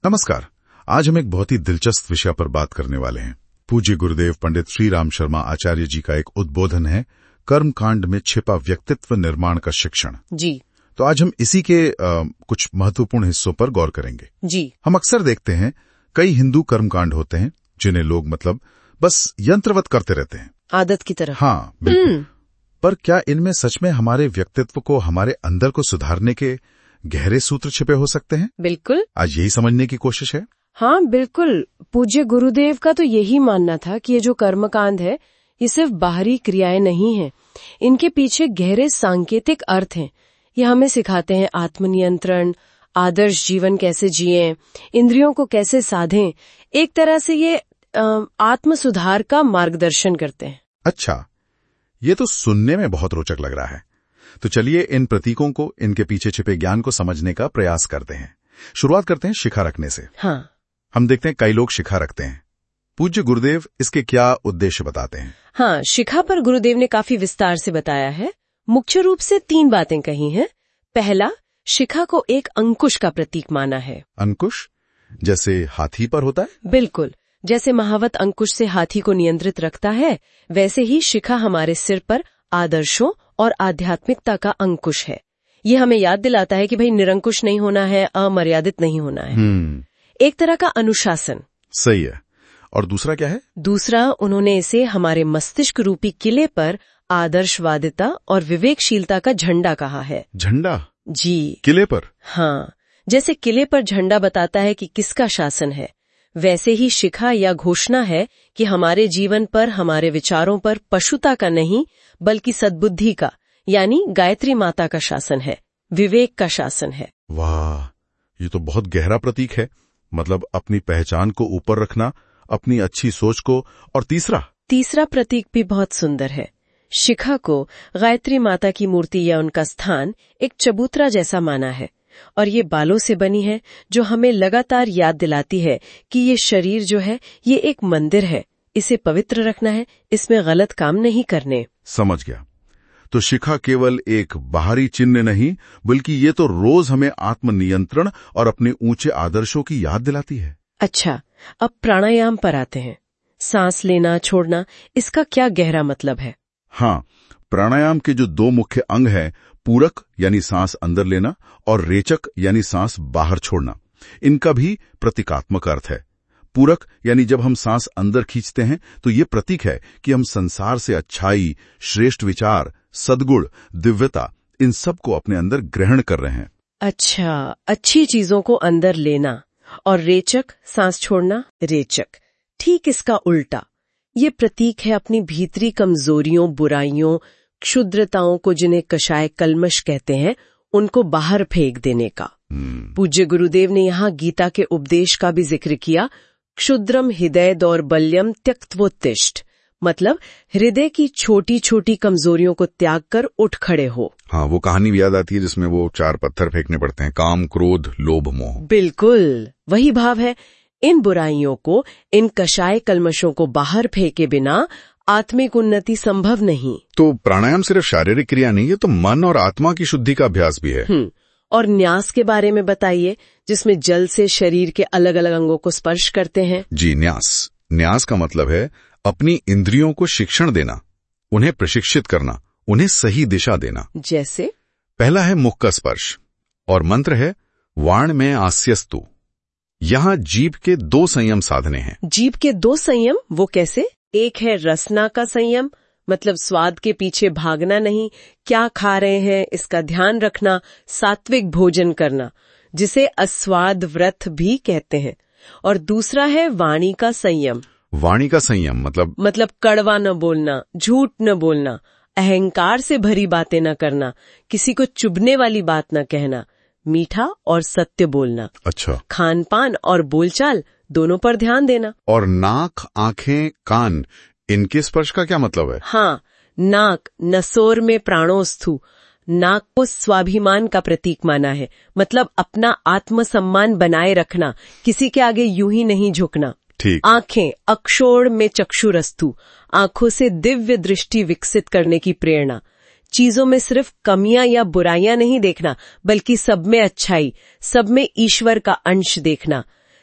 नमस्कार। आज हम एक बहुत ही दिलचस्प विषय पर बात करने वाले हैं। पूज्य गुरुदेव पंडित श्री राम शर्मा आचार्य जी का एक उद्बोधन है, कर्मकांड में छिपा व्यक्तित्व निर्माण का शिक्षण। जी। तो आज हम इसी के कुछ महत्वपूर्ण हिस्सों पर गौर करेंगे। जी। हम अक्सर देखते हैं कई हिंदू कर्मकांड होते हैं जिन्हें लोग बस यंत्रवत करते रहते हैं, आदत की तरह। हाँ बिल्कुल। पर क्या इनमें सच में हमारे व्यक्तित्व को, हमारे अंदर को सुधारने के गहरे सूत्र छिपे हो सकते हैं? बिल्कुल। आज यही समझने की कोशिश है। हाँ बिल्कुल। पूज्य गुरुदेव का तो यही मानना था कि ये जो कर्मकांड है ये सिर्फ बाहरी क्रियाएं नहीं हैं, इनके पीछे गहरे सांकेतिक अर्थ हैं। ये हमें सिखाते हैं आत्मनियंत्रण, आदर्श जीवन कैसे जिएं, इंद्रियों को कैसे साधें। एक तरह से ये आत्म सुधार का मार्गदर्शन करते हैं। अच्छा, ये तो सुनने में बहुत रोचक लग रहा है। तो चलिए इन प्रतीकों को, इनके पीछे छिपे ज्ञान को समझने का प्रयास करते हैं। शुरुआत करते हैं शिखा रखने से। हाँ। हम देखते हैं कई लोग शिखा रखते हैं। पूज्य गुरुदेव इसके क्या उद्देश्य बताते हैं? हाँ, शिखा पर गुरुदेव ने काफी विस्तार से बताया है। मुख्य रूप से 3 बातें कही हैं। पहला, शिखा को एक अंकुश का प्रतीक माना है। अंकुश जैसे हाथी पर होता है? बिल्कुल। जैसे महावत अंकुश से हाथी को नियंत्रित रखता है, वैसे ही शिखा हमारे सिर पर आदर्शों और आध्यात्मिकता का अंकुश है। ये हमें याद दिलाता है कि भाई निरंकुश नहीं होना है, अमर्यादित नहीं होना है। एक तरह का अनुशासन। सही है। और दूसरा क्या है? दूसरा, उन्होंने इसे हमारे मस्तिष्क रूपी किले पर आदर्शवादिता और विवेकशीलता का झंडा कहा है। झंडा? जी। किले पर? हाँ, जैसे किले पर झंडा बताता है कि किसका शासन है, वैसे ही शिखा या घोषणा है कि हमारे जीवन पर, हमारे विचारों पर पशुता का नहीं बल्कि सद्बुद्धि का, यानी गायत्री माता का शासन है, विवेक का शासन है। वाह, ये तो बहुत गहरा प्रतीक है। मतलब अपनी पहचान को ऊपर रखना, अपनी अच्छी सोच को। और तीसरा प्रतीक भी बहुत सुंदर है। शिखा को गायत्री माता की मूर्ति या उनका स्थान एक चबूतरा जैसा माना है, और ये बालों से बनी है जो हमें लगातार याद दिलाती है कि ये शरीर जो है ये एक मंदिर है, इसे पवित्र रखना है, इसमें गलत काम नहीं करने। समझ गया। तो शिखा केवल एक बाहरी चिन्ह नहीं, बल्कि ये तो रोज हमें आत्मनियंत्रण और अपने ऊंचे आदर्शों की याद दिलाती है। अच्छा, अब प्राणायाम पर आते हैं। सांस लेना छोड़ना, इसका क्या गहरा मतलब है? हाँ, प्राणायाम के जो 2 मुख्य अंग हैं, पूरक यानी सांस अंदर लेना और रेचक यानी सांस बाहर छोड़ना, इनका भी प्रतीकात्मक अर्थ है। पूरक यानी जब हम सांस अंदर खींचते हैं तो ये प्रतीक है कि हम संसार से अच्छाई, श्रेष्ठ विचार, सद्गुण, दिव्यता, इन सब को अपने अंदर ग्रहण कर रहे हैं। अच्छा, अच्छी चीजों को अंदर लेना। और रेचक, सांस छोड़ना, रेचक, ठीक इसका उल्टा। ये प्रतीक है अपनी भीतरी कमजोरियों, बुराइयों, क्षुद्रताओं को, जिन्हें कषाय कल्मश कहते हैं, उनको बाहर फेंक देने का। पूज्य गुरुदेव ने यहाँ गीता के उपदेश का भी जिक्र किया, क्षुद्रम हृदय दौर्बल्यम त्यक्त्वोत्तिष्ठ, मतलब हृदय की छोटी छोटी कमजोरियों को त्याग कर उठ खड़े हो। हाँ, वो कहानी भी याद आती है जिसमें वो 4 पत्थर फेंकने पड़ते हैं, काम, क्रोध, लोभ, मोह। बिल्कुल वही भाव है। इन बुराइयों को, इन कषाय कल्मशों को बाहर फेंके बिना आत्मिक उन्नति संभव नहीं। तो प्राणायाम सिर्फ शारीरिक क्रिया नहीं है, तो मन और आत्मा की शुद्धि का अभ्यास भी है। और न्यास के बारे में बताइए, जिसमें जल से शरीर के अलग अलग अंगों को स्पर्श करते हैं। जी, न्यास का मतलब है अपनी इंद्रियों को शिक्षण देना, उन्हें प्रशिक्षित करना, उन्हें सही दिशा देना। जैसे पहला है मुख का स्पर्श और मंत्र है वाण में आस्यस्तु। यहाँ जीभ के 2 संयम साधने हैं। जीभ के 2 संयम, वो कैसे? एक है रसना का संयम, मतलब स्वाद के पीछे भागना नहीं, क्या खा रहे हैं इसका ध्यान रखना, सात्विक भोजन करना, जिसे अस्वाद व्रत भी कहते हैं। और दूसरा है वाणी का संयम। वाणी का संयम मतलब कड़वा न बोलना, झूठ न बोलना, अहंकार से भरी बातें न करना, किसी को चुभने वाली बात न कहना, मीठा और सत्य बोलना। अच्छा। खान पान और बोलचाल दोनों पर ध्यान देना। और नाक, आंखें, कान, इनके स्पर्श का क्या मतलब है? हाँ, नाक नसोर में प्राणोस्थु, नाक को स्वाभिमान का प्रतीक माना है, मतलब अपना आत्मसम्मान बनाए रखना, किसी के आगे यूं ही नहीं झुकना। ठीक। आंखें अक्षोण में चक्षुरस्तु, आंखों से दिव्य दृष्टि विकसित करने की प्रेरणा, चीजों में सिर्फ कमियां या बुराइयां नहीं देखना, बल्कि सब में अच्छाई, सब में ईश्वर का अंश देखना।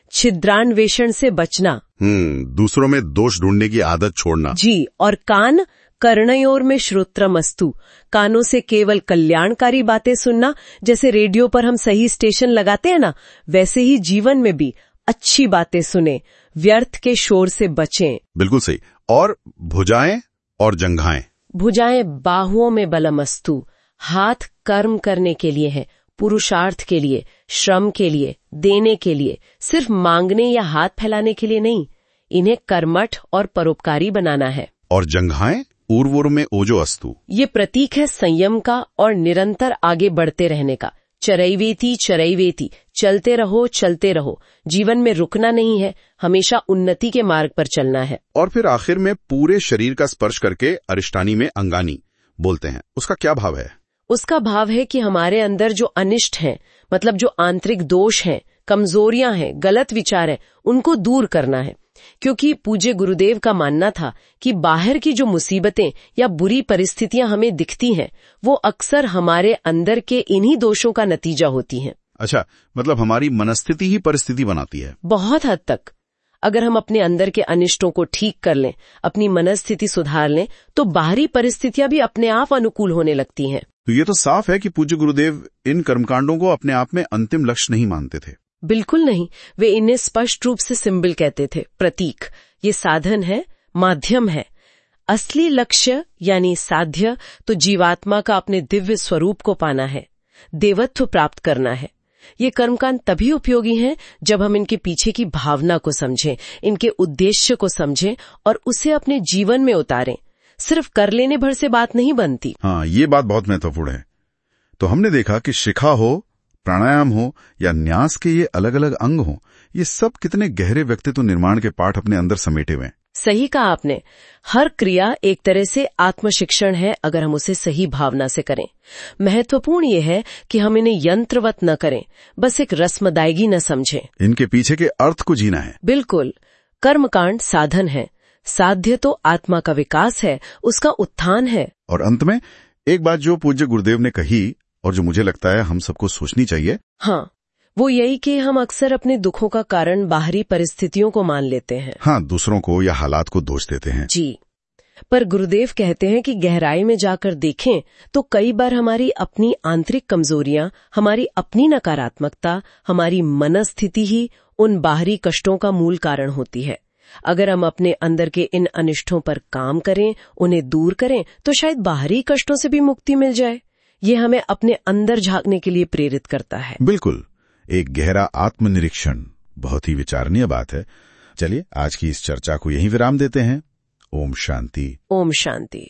छिद्रान्वेषण से बचना। दूसरों में दोष ढूंढने की आदत छोड़ना। जी, और कान, कर्णयोर में श्रोत्रमस्तु, कानों से केवल कल्याणकारी बातें सुनना। जैसे रेडियो पर हम सही स्टेशन लगाते हैं ना, वैसे ही जीवन में भी अच्छी बातें सुने, व्यर्थ के शोर से बचें। बिल्कुल सही। और भुजाएं और जंघाएं। भुजाएं बाहुओं में बलमस्तु, हाथ कर्म करने के लिए है, पुरुषार्थ के लिए, श्रम के लिए, देने के लिए, सिर्फ मांगने या हाथ फैलाने के लिए नहीं। इन्हें कर्मठ और परोपकारी बनाना है। और जंघाएं ऊर्वोर में ओजो अस्तु। ये प्रतीक है संयम का और निरंतर आगे बढ़ते रहने का। चरैवेति चरैवेति, चलते रहो। जीवन में रुकना नहीं है, हमेशा उन्नति के मार्ग पर चलना है। और फिर आखिर में पूरे शरीर का स्पर्श करके अरिष्टानी में अंगानी बोलते हैं। उसका क्या भाव है? उसका भाव है कि हमारे अंदर जो अनिष्ट हैं, मतलब जो आंतरिक दोष हैं, कमजोरियां हैं, गलत विचार हैं, उनको दूर करना है। क्योंकि पूज्य गुरुदेव का मानना था कि बाहर की जो मुसीबतें या बुरी परिस्थितियां हमें दिखती हैं, वो अक्सर हमारे अंदर के इन्हीं दोषों का नतीजा होती हैं। अच्छा, मतलब हमारी मनस्थिति ही परिस्थिति बनाती है। बहुत हद तक। अगर हम अपने अंदर के अनिष्टों को ठीक कर लें, अपनी मनस्थिति सुधार लें, तो बाहरी परिस्थितियां भी अपने आप अनुकूल होने लगती हैं। तो ये तो साफ है कि पूज्य गुरुदेव इन कर्मकांडों को अपने आप में अंतिम लक्ष्य नहीं मानते थे। बिल्कुल नहीं। वे इन्हें स्पष्ट रूप से सिंबल कहते थे, प्रतीक। ये साधन है, माध्यम है। असली लक्ष्य यानी साध्य तो जीवात्मा का अपने दिव्य स्वरूप को पाना है, देवत्व प्राप्त करना है। ये कर्मकांड तभी उपयोगी हैं जब हम इनके पीछे की भावना को समझें, इनके उद्देश्य को समझें और उसे अपने जीवन में उतारें। सिर्फ कर लेने भर से बात नहीं बनती। हाँ, ये बात बहुत महत्वपूर्ण है। तो हमने देखा कि शिखा हो, प्राणायाम हो या न्यास के ये अलग अलग अंग हो, ये सब कितने गहरे व्यक्तित्व निर्माण के पाठ अपने अंदर समेटे हुए हैं। सही कहा आपने। हर क्रिया एक तरह से आत्मशिक्षण है, अगर हम उसे सही भावना से करें। महत्वपूर्ण ये है कि हम इन्हें यंत्रवत न करें, बस एक रस्मदायगी न समझें। इनके पीछे के अर्थ को जीना है। बिल्कुल। कर्मकांड साधन है, साध्य तो आत्मा का विकास है, उसका उत्थान है। और अंत में एक बात जो पूज्य गुरुदेव ने कही और जो मुझे लगता है हम सबको सोचनी चाहिए, हाँ, वो यही कि हम अक्सर अपने दुखों का कारण बाहरी परिस्थितियों को मान लेते हैं। हाँ, दूसरों को या हालात को दोष देते हैं। जी, पर गुरुदेव कहते हैं कि गहराई में जाकर देखें तो कई बार हमारी अपनी आंतरिक कमजोरियां, हमारी अपनी नकारात्मकता, हमारी मनस्थिति ही उन बाहरी कष्टों का मूल कारण होती है। अगर हम अपने अंदर के इन अनिष्टों पर काम करें, उन्हें दूर करें, तो शायद बाहरी कष्टों से भी मुक्ति मिल जाए। ये हमें अपने अंदर झांकने के लिए प्रेरित करता है। बिल्कुल, एक गहरा आत्मनिरीक्षण। बहुत ही विचारणीय बात है। चलिए आज की इस चर्चा को यहीं विराम देते हैं। ओम शांति। ओम शांति।